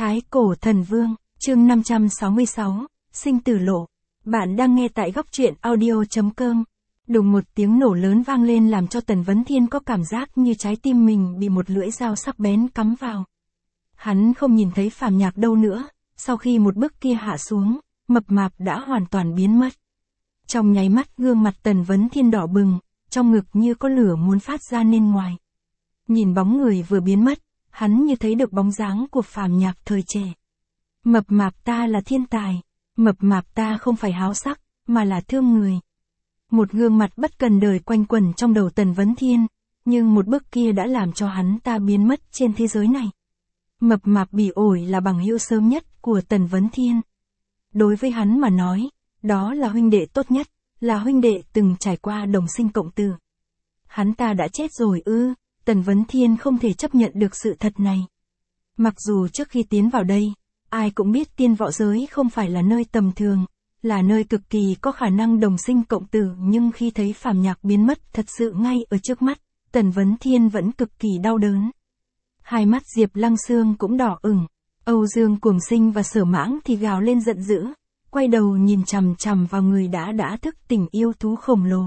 Thái Cổ Thần Vương, chương 566, Sinh tử lộ. Bạn đang nghe tại góc truyện audio.com. Đùng một tiếng nổ lớn vang lên làm cho Tần Vấn Thiên có cảm giác như trái tim mình bị một lưỡi dao sắc bén cắm vào. Hắn không nhìn thấy Phàm Nhạc đâu nữa, sau khi một bước kia hạ xuống, mập mạp đã hoàn toàn biến mất. Trong nháy mắt gương mặt Tần Vấn Thiên đỏ bừng, trong ngực như có lửa muốn phát ra nên ngoài. Nhìn bóng người vừa biến mất, hắn như thấy được bóng dáng của Phàm Nhạc thời trẻ. Mập mạp ta là thiên tài, mập mạp ta không phải háo sắc, mà là thương người. Một gương mặt bất cần đời quanh quẩn trong đầu Tần Vấn Thiên, nhưng một bước kia đã làm cho hắn ta biến mất trên thế giới này. Mập mạp bỉ ổi là bằng hữu sớm nhất của Tần Vấn Thiên. Đối với hắn mà nói, đó là huynh đệ tốt nhất, là huynh đệ từng trải qua đồng sinh cộng tử. Hắn ta đã chết rồi ư? Tần Vấn Thiên không thể chấp nhận được sự thật này. Mặc dù trước khi tiến vào đây, ai cũng biết tiên võ giới không phải là nơi tầm thường, là nơi cực kỳ có khả năng đồng sinh cộng tử, nhưng khi thấy Phàm Nhạc biến mất thật sự ngay ở trước mắt, Tần Vấn Thiên vẫn cực kỳ đau đớn. Hai mắt Diệp Lăng Xương cũng đỏ ửng, Âu Dương Cuồng Sinh và Sở Mãng thì gào lên giận dữ, quay đầu nhìn chằm chằm vào người đã thức tỉnh yêu thú khổng lồ.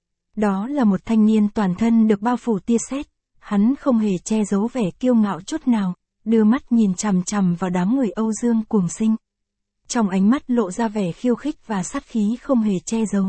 Đó là một thanh niên toàn thân được bao phủ tia sét, hắn không hề che giấu vẻ kiêu ngạo chút nào, đưa mắt nhìn chằm chằm vào đám người Âu Dương Cuồng Sinh. Trong ánh mắt lộ ra vẻ khiêu khích và sát khí không hề che giấu.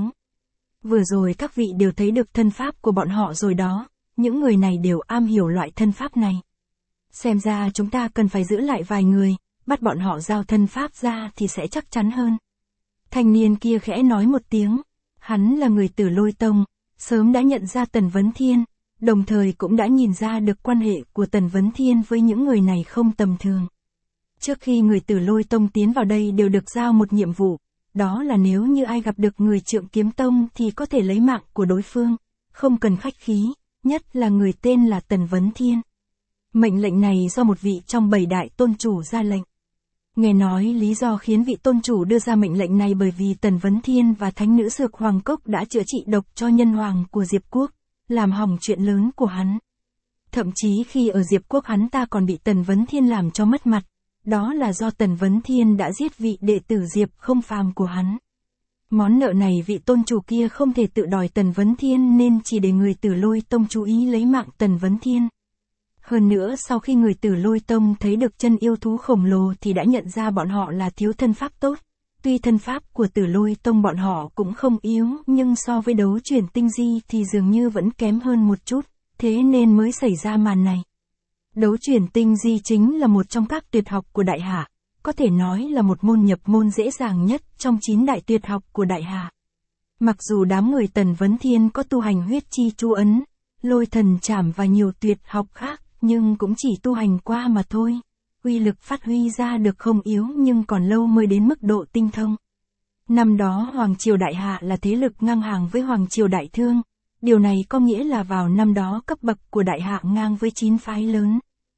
Vừa rồi các vị đều thấy được thân pháp của bọn họ rồi đó, những người này đều am hiểu loại thân pháp này. Xem ra chúng ta cần phải giữ lại vài người, bắt bọn họ giao thân pháp ra thì sẽ chắc chắn hơn. Thanh niên kia khẽ nói một tiếng, hắn là người Tử Lôi Tông, sớm đã nhận ra Tần Vấn Thiên, đồng thời cũng đã nhìn ra được quan hệ của Tần Vấn Thiên với những người này không tầm thường. Trước khi người Tử Lôi Tông tiến vào đây đều được giao một nhiệm vụ, đó là nếu như ai gặp được người Trượng Kiếm Tông thì có thể lấy mạng của đối phương, không cần khách khí, nhất là người tên là Tần Vấn Thiên. Mệnh lệnh này do một vị trong 7 đại tôn chủ ra lệnh. Nghe nói lý do khiến vị tôn chủ đưa ra mệnh lệnh này bởi vì Tần Vấn Thiên và thánh nữ Dược Hoàng Cốc đã chữa trị độc cho nhân hoàng của Diệp Quốc, làm hỏng chuyện lớn của hắn. Thậm chí khi ở Diệp Quốc hắn ta còn bị Tần Vấn Thiên làm cho mất mặt, đó là do Tần Vấn Thiên đã giết vị đệ tử Diệp Không Phàm của hắn. Món nợ này vị tôn chủ kia không thể tự đòi Tần Vấn Thiên nên chỉ để người Tử Lôi Tông chú ý lấy mạng Tần Vấn Thiên. Hơn nữa sau khi người Tử Lôi Tông thấy được chân yêu thú khổng lồ thì đã nhận ra bọn họ là thiếu thân pháp tốt. Tuy thân pháp của Tử Lôi Tông bọn họ cũng không yếu, nhưng so với đấu chuyển tinh di thì dường như vẫn kém hơn một chút, thế nên mới xảy ra màn này. Đấu chuyển tinh di chính là một trong các tuyệt học của Đại Hạ, có thể nói là một môn nhập môn dễ dàng nhất trong 9 đại tuyệt học của Đại Hạ. Mặc dù đám người Tần Vấn Thiên có tu hành huyết chi chu ấn, lôi thần trảm và nhiều tuyệt học khác, nhưng cũng chỉ tu hành qua mà thôi. Uy lực phát huy ra được không yếu nhưng còn lâu mới đến mức độ tinh thông. Năm đó Hoàng Triều Đại Hạ là thế lực ngang hàng với Hoàng Triều Đại Thương. Điều này có nghĩa là vào năm đó cấp bậc của Đại Hạ ngang với 9 phái lớn.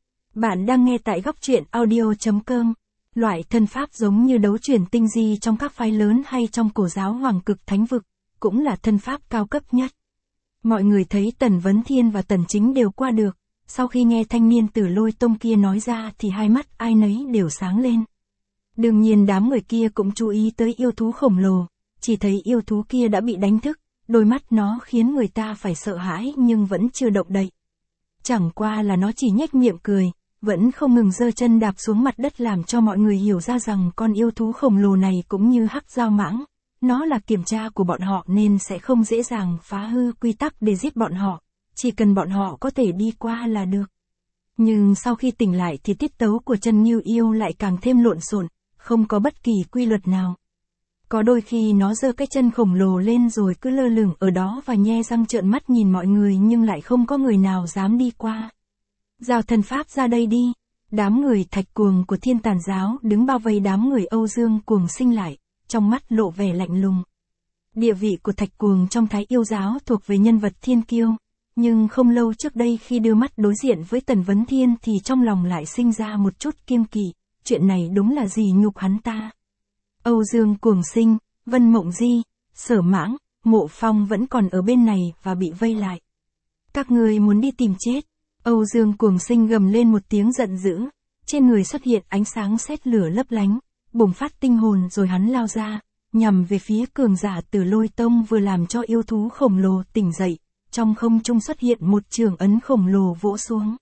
Bạn đang nghe tại góc truyện audio.com. Loại thân pháp giống như đấu chuyển tinh di trong các phái lớn hay trong cổ giáo Hoàng Cực Thánh Vực, cũng là thân pháp cao cấp nhất. Mọi người thấy Tần Vấn Thiên và Tần Chính đều qua được. Sau khi nghe thanh niên Tử Lôi Tông kia nói ra thì hai mắt ai nấy đều sáng lên. Đương nhiên đám người kia cũng chú ý tới yêu thú khổng lồ, chỉ thấy yêu thú kia đã bị đánh thức, đôi mắt nó khiến người ta phải sợ hãi nhưng vẫn chưa động đậy. Chẳng qua là nó chỉ nhếch miệng cười, vẫn không ngừng giơ chân đạp xuống mặt đất làm cho mọi người hiểu ra rằng con yêu thú khổng lồ này cũng như Hắc Dao Mãng, nó là kiểm tra của bọn họ nên sẽ không dễ dàng phá hư quy tắc để giết bọn họ. Chỉ cần bọn họ có thể đi qua là được. Nhưng sau khi tỉnh lại thì tiết tấu của chân Ngưu Yêu lại càng thêm lộn xộn, không có bất kỳ quy luật nào. Có đôi khi nó giơ cái chân khổng lồ lên rồi cứ lơ lửng ở đó và nhe răng trợn mắt nhìn mọi người nhưng lại không có người nào dám đi qua. Giao thân pháp ra đây đi. Đám người Thạch Cuồng của Thiên Tàn Giáo đứng bao vây đám người Âu Dương Cuồng Sinh lại, trong mắt lộ vẻ lạnh lùng. Địa vị của Thạch Cuồng trong Thái Yêu Giáo thuộc về nhân vật thiên kiêu. Nhưng không lâu trước đây khi đưa mắt đối diện với Tần Vấn Thiên thì trong lòng lại sinh ra một chút kiêng kỵ, chuyện này đúng là gì nhục hắn ta. Âu Dương Cuồng Sinh, Vân Mộng Di, Sở Mãng, Mộ Phong vẫn còn ở bên này và bị vây lại. Các ngươi muốn đi tìm chết. Âu Dương Cuồng Sinh gầm lên một tiếng giận dữ, Trên người xuất hiện ánh sáng sét lửa lấp lánh, bùng phát tinh hồn rồi hắn lao ra, nhằm về phía cường giả Tử Lôi Tông vừa làm cho yêu thú khổng lồ tỉnh dậy, trong không trung xuất hiện một trường ấn khổng lồ vỗ xuống.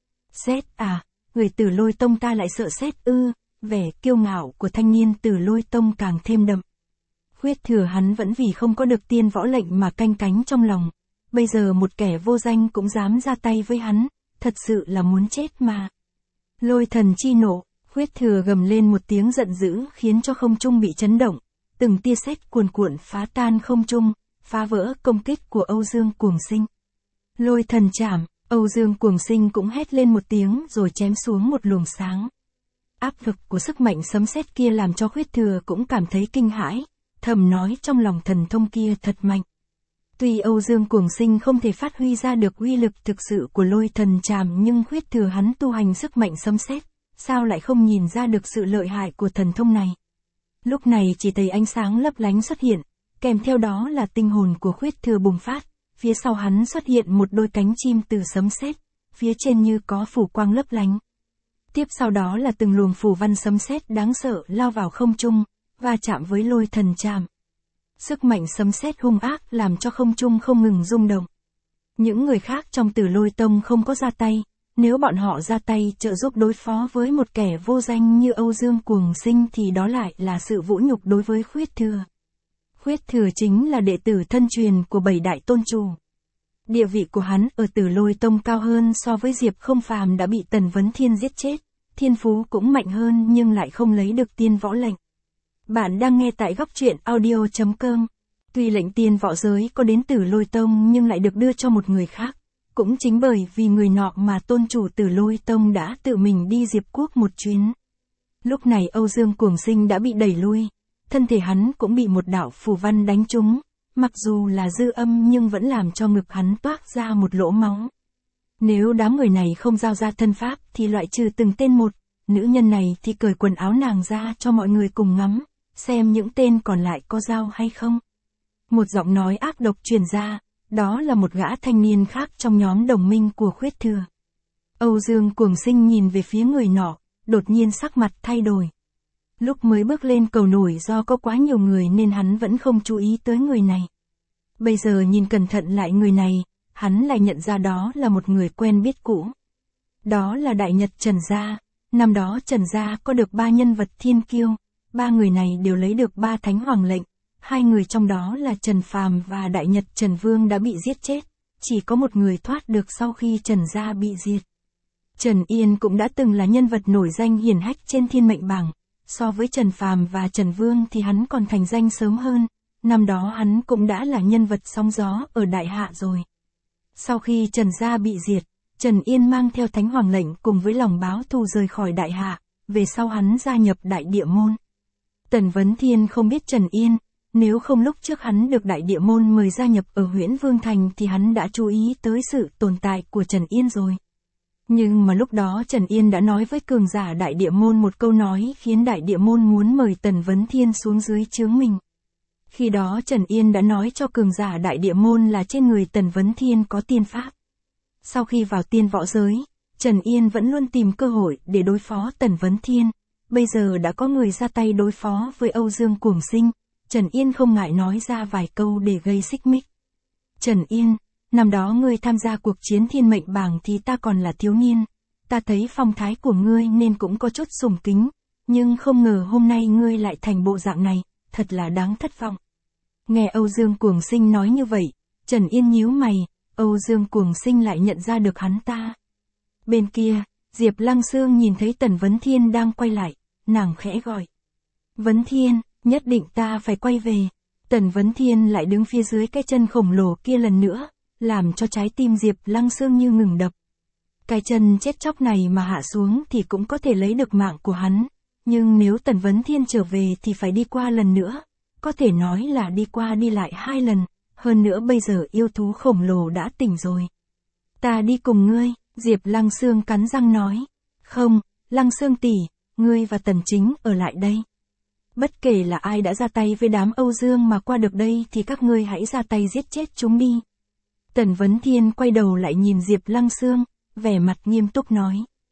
Sét à, người Tử Lôi Tông ta lại sợ sét ư? Vẻ kiêu ngạo của thanh niên Tử Lôi Tông càng thêm đậm. Khuyết Thừa hắn vẫn vì không có được tiên võ lệnh mà canh cánh trong lòng, bây giờ một kẻ vô danh cũng dám ra tay với hắn, thật sự là muốn chết mà. Lôi thần chi nộ, Khuyết Thừa gầm lên một tiếng giận dữ khiến cho không trung bị chấn động, từng tia sét cuồn cuộn phá tan không trung, phá vỡ công kích của Âu Dương Cuồng Sinh. Lôi thần chảm, Âu Dương Cuồng Sinh cũng hét lên một tiếng rồi chém xuống một luồng sáng. Áp lực của sức mạnh sấm sét kia làm cho Khuyết Thừa cũng cảm thấy kinh hãi, thầm nói trong lòng thần thông kia thật mạnh. Tuy Âu Dương Cuồng Sinh không thể phát huy ra được uy lực thực sự của lôi thần trảm nhưng Khuyết Thừa hắn tu hành sức mạnh sấm sét, sao lại không nhìn ra được sự lợi hại của thần thông này. Lúc này chỉ thấy ánh sáng lấp lánh xuất hiện, kèm theo đó là tinh hồn của Khuyết Thừa bùng phát, phía sau hắn xuất hiện một đôi cánh chim từ sấm sét, phía trên như có phủ quang lấp lánh. Tiếp sau đó là từng luồng phù văn sấm sét đáng sợ lao vào không trung, va chạm với lôi thần trảm. Sức mạnh sấm sét hung ác làm cho không trung không ngừng rung động. Những người khác trong Tử Lôi Tông không có ra tay, nếu bọn họ ra tay trợ giúp đối phó với một kẻ vô danh như Âu Dương Cuồng Sinh thì đó lại là sự vũ nhục đối với Khuyết Thừa. Khuyết Thừa chính là đệ tử thân truyền của 7 đại tôn chủ. Địa vị của hắn ở Tử Lôi Tông cao hơn so với Diệp Không Phàm đã bị Tần Vấn Thiên giết chết, thiên phú cũng mạnh hơn nhưng lại không lấy được tiên võ lệnh. Bạn đang nghe tại góc truyện audio.com. Tuy lệnh tiên võ giới có đến Tử Lôi Tông nhưng lại được đưa cho một người khác. Cũng chính bởi vì người nọ mà tôn chủ Tử Lôi Tông đã tự mình đi Diệp Quốc một chuyến. Lúc này Âu Dương Cuồng Sinh đã bị đẩy lui. Thân thể hắn cũng bị một đạo phù văn đánh trúng. Mặc dù là dư âm nhưng vẫn làm cho ngực hắn toát ra một lỗ máu. Nếu đám người này không giao ra thân pháp thì loại trừ từng tên một. Nữ nhân này thì cởi quần áo nàng ra cho mọi người cùng ngắm. Xem những tên còn lại có dao hay không. Một giọng nói ác độc truyền ra, đó là một gã thanh niên khác trong nhóm đồng minh của Khuyết Thừa. Âu Dương Cuồng Sinh nhìn về phía người nọ, đột nhiên sắc mặt thay đổi. Lúc mới bước lên cầu nổi do có quá nhiều người nên hắn vẫn không chú ý tới người này. Bây giờ nhìn cẩn thận lại người này, hắn lại nhận ra đó là một người quen biết cũ. Đó là Đại Nhật Trần Gia, năm đó Trần Gia có được 3 nhân vật thiên kiêu. 3 người này đều lấy được 3 thánh hoàng lệnh, 2 người trong đó là Trần Phàm và Đại Nhật Trần Vương đã bị giết chết, chỉ có một người thoát được sau khi Trần Gia bị diệt. Trần Yên cũng đã từng là nhân vật nổi danh hiển hách trên thiên mệnh bảng, so với Trần Phàm và Trần Vương thì hắn còn thành danh sớm hơn, năm đó hắn cũng đã là nhân vật sóng gió ở Đại Hạ rồi. Sau khi Trần Gia bị diệt, Trần Yên mang theo thánh hoàng lệnh cùng với lòng báo thù rời khỏi Đại Hạ, về sau hắn gia nhập Đại Địa Môn. Tần Vấn Thiên không biết Trần Yên, nếu không lúc trước hắn được Đại Địa Môn mời gia nhập ở Huyễn Vương Thành thì hắn đã chú ý tới sự tồn tại của Trần Yên rồi. Nhưng mà lúc đó Trần Yên đã nói với cường giả Đại Địa Môn một câu nói khiến Đại Địa Môn muốn mời Tần Vấn Thiên xuống dưới trướng mình. Khi đó Trần Yên đã nói cho cường giả Đại Địa Môn là trên người Tần Vấn Thiên có tiên pháp. Sau khi vào tiên võ giới, Trần Yên vẫn luôn tìm cơ hội để đối phó Tần Vấn Thiên. Bây giờ đã có người ra tay đối phó với Âu Dương Cuồng Sinh, Trần Yên không ngại nói ra vài câu để gây xích mích. Trần Yên, năm đó ngươi tham gia cuộc chiến thiên mệnh bảng thì ta còn là thiếu niên, ta thấy phong thái của ngươi nên cũng có chút sùng kính, nhưng không ngờ hôm nay ngươi lại thành bộ dạng này, thật là đáng thất vọng. Nghe Âu Dương Cuồng Sinh nói như vậy, Trần Yên nhíu mày, Âu Dương Cuồng Sinh lại nhận ra được hắn ta. Bên kia, Diệp Lăng Xương nhìn thấy Tần Vấn Thiên đang quay lại, nàng khẽ gọi. Vấn Thiên, nhất định ta phải quay về. Tần Vấn Thiên lại đứng phía dưới cái chân khổng lồ kia lần nữa, làm cho trái tim Diệp Lăng Xương như ngừng đập. Cái chân chết chóc này mà hạ xuống thì cũng có thể lấy được mạng của hắn, nhưng nếu Tần Vấn Thiên trở về thì phải đi qua lần nữa, có thể nói là đi qua đi lại 2 lần, hơn nữa bây giờ yêu thú khổng lồ đã tỉnh rồi. Ta đi cùng ngươi, Diệp Lăng Xương cắn răng nói. Không, Lăng Xương tỷ, ngươi và Tần Chính ở lại đây. Bất kể là ai đã ra tay với đám Âu Dương mà qua được đây thì các ngươi hãy ra tay giết chết chúng đi. Tần Vấn Thiên quay đầu lại nhìn Diệp Lăng Xương, vẻ mặt nghiêm túc nói.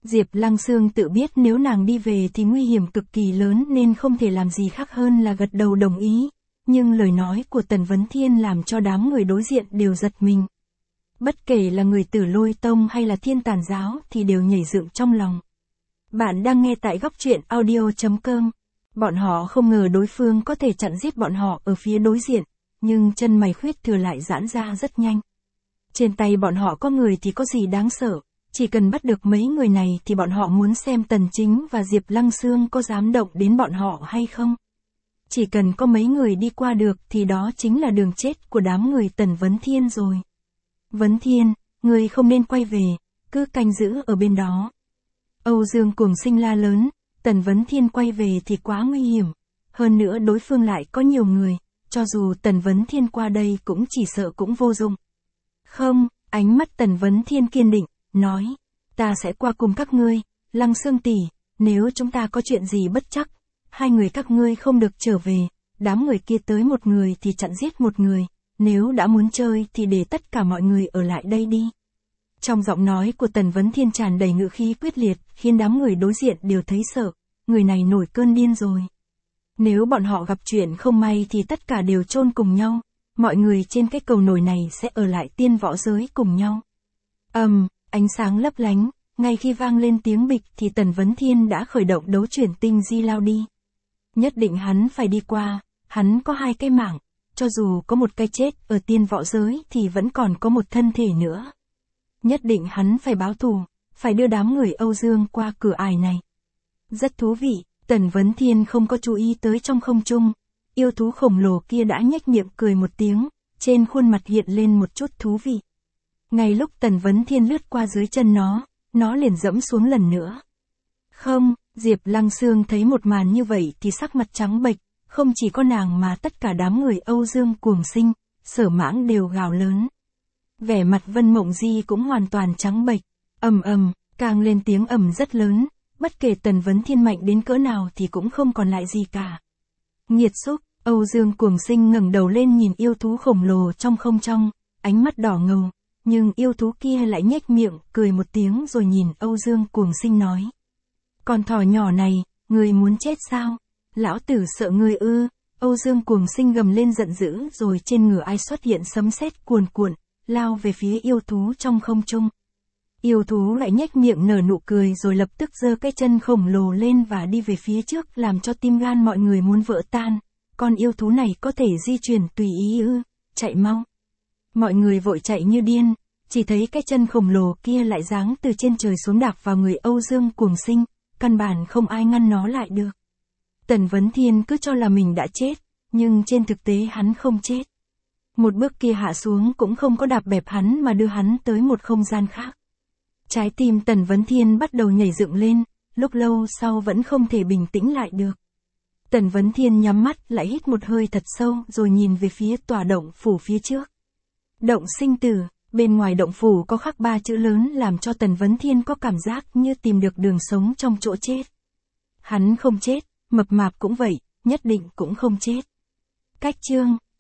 Diệp Lăng Sương tự biết nếu nàng đi về thì nguy hiểm cực kỳ lớn nên không thể làm gì khác hơn là gật đầu đồng ý. Nhưng lời nói của Tần Vấn Thiên làm cho đám người đối diện đều giật mình. Bất kể là người Tử Lôi Tông hay là Thiên Tàn Giáo thì đều nhảy dựng trong lòng. Bạn đang nghe tại góc truyện audio.com. Bọn họ không ngờ đối phương có thể chặn giết bọn họ ở phía đối diện, nhưng chân mày Khuyết Thừa lại giãn ra rất nhanh. Trên tay bọn họ có người thì có gì đáng sợ, chỉ cần bắt được mấy người này thì bọn họ muốn xem Tần Chính và Diệp Lăng Sương có dám động đến bọn họ hay không. Chỉ cần có mấy người đi qua được thì đó chính là đường chết của đám người Tần Vấn Thiên rồi. Vấn Thiên, người không nên quay về, cứ canh giữ ở bên đó. Âu Dương Cuồng Sinh la lớn, Tần Vấn Thiên quay về thì quá nguy hiểm. Hơn nữa đối phương lại có nhiều người, cho dù Tần Vấn Thiên qua đây cũng chỉ sợ cũng vô dụng. Không, ánh mắt Tần Vấn Thiên kiên định, nói, ta sẽ qua cùng các ngươi, Lăng Sương tỷ, nếu chúng ta có chuyện gì bất chắc, hai người các ngươi không được trở về, đám người kia tới một người thì chặn giết một người, nếu đã muốn chơi thì để tất cả mọi người ở lại đây đi. Trong giọng nói của Tần Vấn Thiên tràn đầy ngữ khí quyết liệt, khiến đám người đối diện đều thấy sợ, người này nổi cơn điên rồi. Nếu bọn họ gặp chuyện không may thì tất cả đều chôn cùng nhau, mọi người trên cái cầu nổi này sẽ ở lại tiên võ giới cùng nhau. Ánh sáng lấp lánh, ngay khi vang lên tiếng bịch thì Tần Vấn Thiên đã khởi động đấu chuyển tinh di lao đi. Nhất định hắn phải đi qua, hắn có hai cái mạng, cho dù có một cái chết ở tiên võ giới thì vẫn còn có một thân thể nữa. Nhất định hắn phải báo thù, phải đưa đám người Âu Dương qua cửa ải này. Rất thú vị, Tần Vấn Thiên không có chú ý tới trong không trung, yêu thú khổng lồ kia đã nhếch miệng cười một tiếng, trên khuôn mặt hiện lên một chút thú vị. Ngay lúc Tần Vấn Thiên lướt qua dưới chân nó liền dẫm xuống lần nữa. Không, Diệp Lăng Sương thấy một màn như vậy thì sắc mặt trắng bệch, không chỉ có nàng mà tất cả đám người Âu Dương Cuồng Sinh, Sở Mãng đều gào lớn. Vẻ mặt Vân Mộng Di cũng hoàn toàn trắng bệch, càng lên tiếng rất lớn, bất kể Tần Vấn Thiên mạnh đến cỡ nào thì cũng không còn lại gì cả. Nghiệt xúc, Âu Dương Cuồng Sinh ngẩng đầu lên nhìn yêu thú khổng lồ trong không trung, ánh mắt đỏ ngầu, nhưng yêu thú kia lại nhếch miệng, cười một tiếng rồi nhìn Âu Dương Cuồng Sinh nói. Con thỏ nhỏ này, ngươi muốn chết sao? Lão tử sợ ngươi ư? Âu Dương Cuồng Sinh gầm lên giận dữ rồi trên người ai xuất hiện sấm sét cuồn cuộn, lao về phía yêu thú trong không trung. Yêu thú lại nhếch miệng nở nụ cười rồi lập tức giơ cái chân khổng lồ lên và đi về phía trước làm cho tim gan mọi người muốn vỡ tan. Con yêu thú này có thể di chuyển tùy ý ư? Chạy mau. Mọi người vội chạy như điên, chỉ thấy cái chân khổng lồ kia lại giáng từ trên trời xuống đạp vào người Âu Dương Cuồng Sinh, căn bản không ai ngăn nó lại được. Tần Vấn Thiên cứ cho là mình đã chết, nhưng trên thực tế hắn không chết. Một bước kia hạ xuống cũng không có đạp bẹp hắn mà đưa hắn tới một không gian khác. Trái tim Tần Vấn Thiên bắt đầu nhảy dựng lên, lúc lâu sau vẫn không thể bình tĩnh lại được. Tần Vấn Thiên nhắm mắt lại hít một hơi thật sâu rồi nhìn về phía tòa động phủ phía trước. Động sinh tử, bên ngoài động phủ có khắc 3 chữ lớn làm cho Tần Vấn Thiên có cảm giác như tìm được đường sống trong chỗ chết. Hắn không chết, mập mạp cũng vậy, nhất định cũng không chết. Cách chương